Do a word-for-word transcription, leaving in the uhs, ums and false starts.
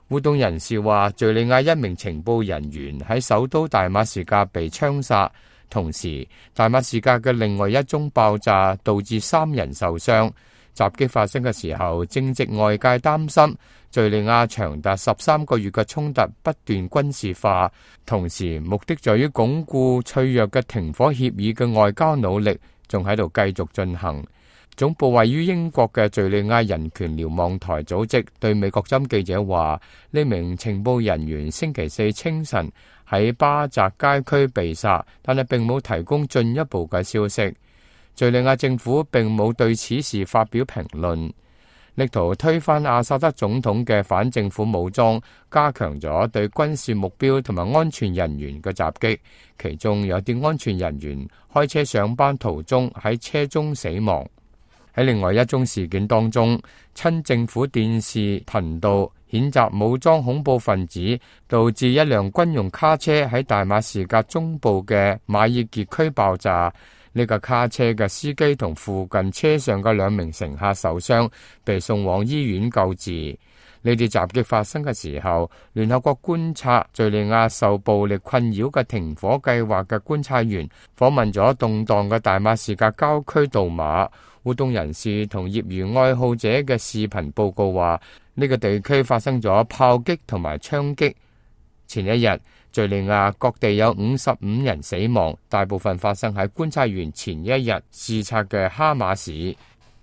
活動人士話，敘利亞一名情報人員喺首都大馬士革被槍殺，同時大馬士革嘅另外一宗爆炸導致三人受傷。襲擊發生嘅時候，正值外界擔心敘利亞長達十三個月嘅衝突不斷軍事化，同時目的在於鞏固脆弱嘅停火協議嘅外交努力仲喺度繼續進行。總部位於英國嘅敘利亞人權瞭望台組織對美國針記者話，呢名情報人員星期四清晨喺巴澤街區被殺，但係並冇提供進一步嘅消息。敘利亞政府並冇對此事發表評論。力圖推翻阿薩德總統嘅反政府武裝加強咗對軍事目標同埋安全人員嘅襲擊，其中有啲安全人員開車上班途中喺車中死亡。喺另外一宗事件當中，親政府電視頻道譴責武裝恐怖分子導致一輛軍用卡車喺大馬士革中部嘅馬爾傑區爆炸。呢架卡車嘅司機同附近車上嘅兩名乘客受傷，被送往醫院救治。呢啲襲擊發生嘅時候，聯合國觀察敘利亞受暴力困擾嘅停火計劃嘅觀察員訪問咗動盪嘅大馬士革郊區杜馬。活動人士同業餘愛好者嘅視頻報告話，呢個地區發生咗炮擊同埋槍擊。前一日，敘利亞各地有五十五人死亡，大部分發生喺觀察員前一日視察嘅哈馬市。